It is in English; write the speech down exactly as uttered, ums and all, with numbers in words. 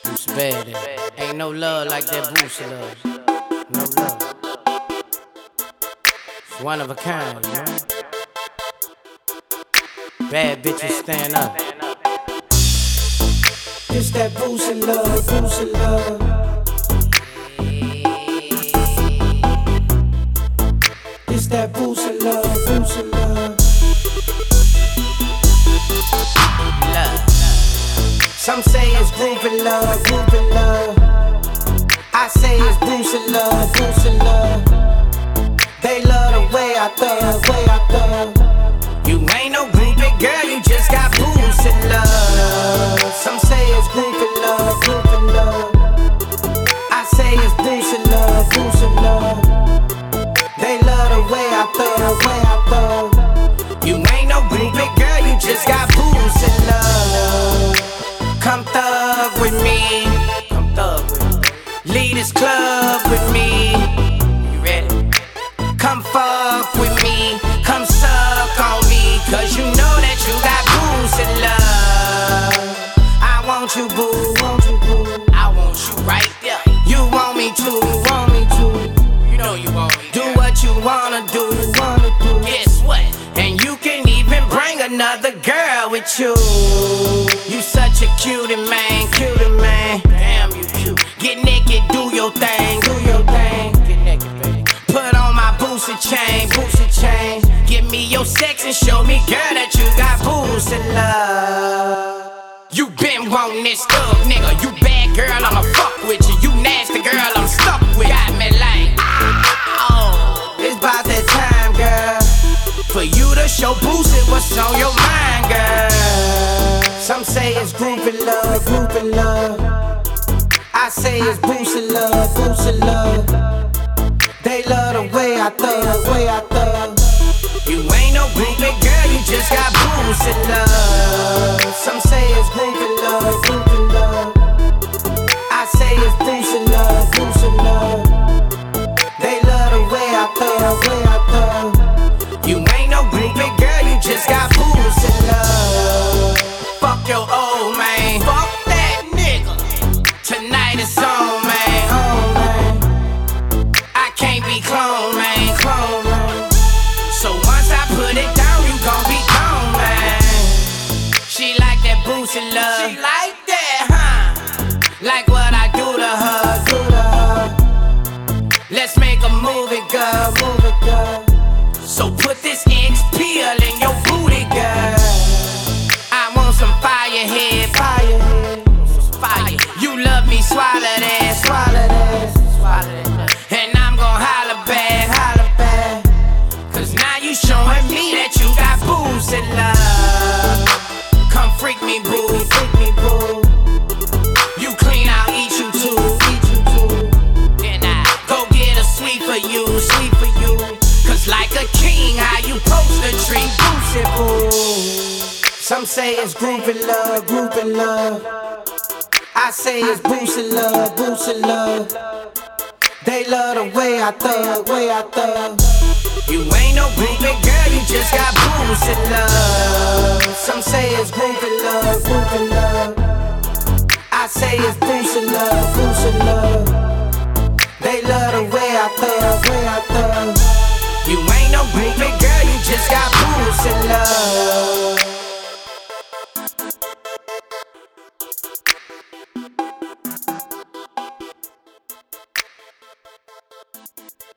Boots bad. eh? Ain't no love like that Boots love. No love. It's one of a kind, you know. Bad bitches stand up. It's that Boosie love, Boosie love. It's that Boosie love, Boosie love. Love. Some say it's groupie love, groupie love. I say it's Boosie love, Boosie love. They love the way I thug, way I thug. You ain't no groupie girl, you just got Boosie love. Some say it's groupie love, groupie love. I say it's Boosie love, Boosie love. They love the way I thug, way I thug. You ain't no groupie girl, you just got Boosie love. Come thug with me, Come thug with me. lead this club with me. You ready? Come fuck with me, come suck on me, cause you know that you got Boosie love. I want you boo, want you boo. I want you right there. You want me to, want me to. You know you want me. Do girl. what you wanna do, wanna do. Guess what? And you can even bring another girl with you. You such a cutie man, cutie man. Damn, you cute. Get naked, do your thing, do your thing. Get naked, baby. Put on my Boosie chain, Boosie chain. Give me your sex and show me, girl, that you got Boosie love. You been wanting this stuff, nigga. You bad girl, I'ma fuck with you. You nasty girl, I'm stuck with. Got me like, oh, it's about that time, girl, for you to show Boosie what's on your mind, girl. Some say it's groupie love, groupie love. I say it's Boosie love, Boosie love. They love the way I thug, way I thug. You ain't no groupie girl, you just got Boosie love. Some say it's groupie love, groupie love. I say it's Boosie love, Boosie love. They love the way I thug, way I thug. You ain't no groupie girl, you just got Boosie love. Fuck your old man, fuck that nigga. Tonight it's on, man, on, man. I can't be clone, man, clone, man. So once I put it down, you gon' be gone, man. She like that Boosie love. She like that, huh? Like what I do to her, do to her. Let's make a movie, girl, movie, girl. So put this X pill in your booty, girl. I want some fire head, fire head, fire. You love me, swallow that, swallow that, swallow that. And I'm gon' holler back, holler back. Cause now you showing me that you got Boosie love. Come freak me, boo, freak me, boo. You clean, I'll eat you too, eat you too. Then I go get a sweet for you, sweet for you. Cause like a king, how you post a treat Boosie, boo. Some say it's groupie love, groupie love. I say it's Boosie love, Boosie love. They love the way I thug, way I thug. You ain't no groupie girl, you just got Boosie love. Some say it's groupie love, groupie love. I say it's Boosie love, Boosie love. They love the way I thug, way I thug. You ain't no groupie girl, you just got Boosie love.